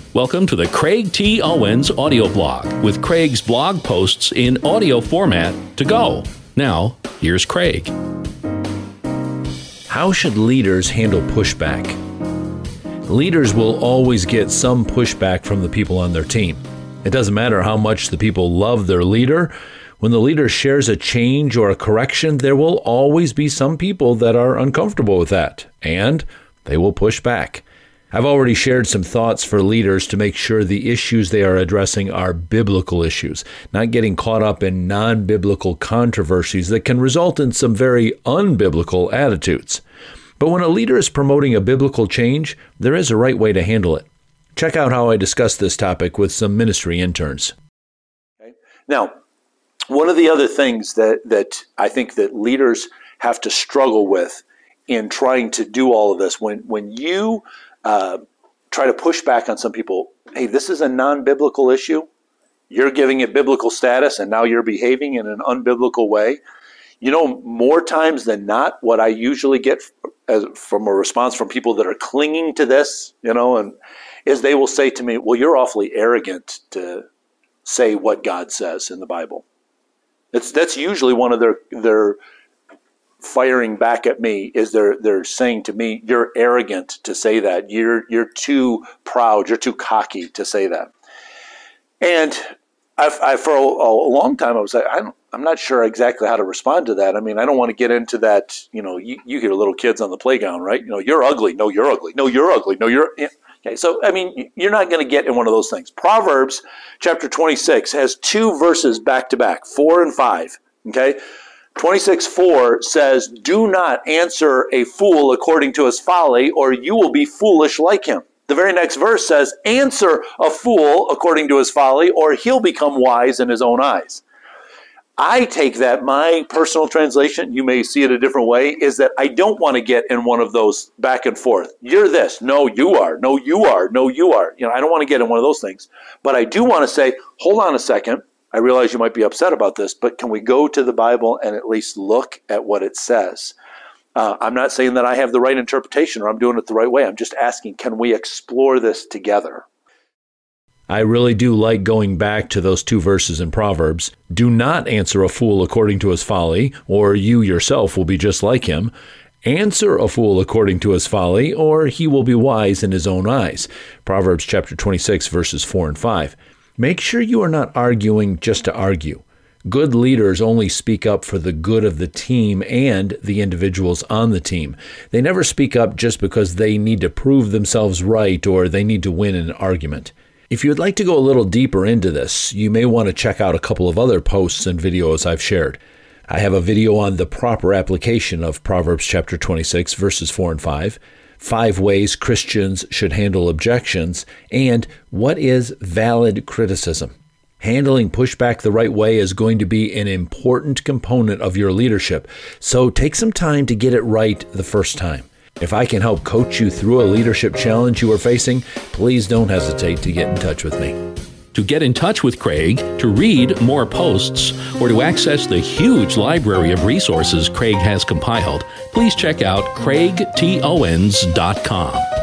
Welcome to the Craig T. Owens audio blog with Craig's blog posts in audio format to go. Now, here's Craig. How should leaders handle pushback? Leaders will always get some pushback from the people on their team. It doesn't matter how much the people love their leader. When the leader shares a change or a correction, there will always be some people that are uncomfortable with that, and they will push back. I've already shared some thoughts for leaders to make sure the issues they are addressing are biblical issues, not getting caught up in non-biblical controversies that can result in some very unbiblical attitudes. But when a leader is promoting a biblical change, there is a right way to handle it. Check out how I discuss this topic with some ministry interns. Okay. Now, one of the other things that I think that leaders have to struggle with in trying to do all of this, when you try to push back on some people, hey, this is a non-biblical issue. You're giving it biblical status, and now you're behaving in an unbiblical way. You know, more times than not, what I usually get from a response from people that are clinging to this, and is they will say to me, well, you're awfully arrogant to say what God says in the Bible. That's usually one of their firing back at me, is they're saying to me, you're arrogant to say that. You're too proud, you're too cocky to say that. And I for a long time, I was like, I'm not sure exactly how to respond to that. I mean, I don't want to get into that, you hear little kids on the playground, right? You're ugly. No, you're ugly. No, you're ugly. No, you're... Okay, so, I mean, you're not going to get in one of those things. Proverbs chapter 26 has two verses back to back, 4 and 5, okay? 26:4 says, do not answer a fool according to his folly, or you will be foolish like him. The very next verse says, answer a fool according to his folly, or he'll become wise in his own eyes. I take that, my personal translation, you may see it a different way, is that I don't want to get in one of those back and forth. You're this. No, you are. No, you are. No, you are. I don't want to get in one of those things. But I do want to say, hold on a second. I realize you might be upset about this, but can we go to the Bible and at least look at what it says? I'm not saying that I have the right interpretation or I'm doing it the right way. I'm just asking, can we explore this together? I really do like going back to those two verses in Proverbs. Do not answer a fool according to his folly, or you yourself will be just like him. Answer a fool according to his folly, or he will be wise in his own eyes. Proverbs chapter 26, verses 4 and 5. Make sure you are not arguing just to argue. Good leaders only speak up for the good of the team and the individuals on the team. They never speak up just because they need to prove themselves right or they need to win an argument. If you would like to go a little deeper into this, you may want to check out a couple of other posts and videos I've shared. I have a video on the proper application of Proverbs chapter 26, verses 4 and 5, 5 ways Christians should handle objections, and what is valid criticism. Handling pushback the right way is going to be an important component of your leadership, so take some time to get it right the first time. If I can help coach you through a leadership challenge you are facing, please don't hesitate to get in touch with me. To get in touch with Craig, to read more posts, or to access the huge library of resources Craig has compiled, please check out CraigTOwens.com.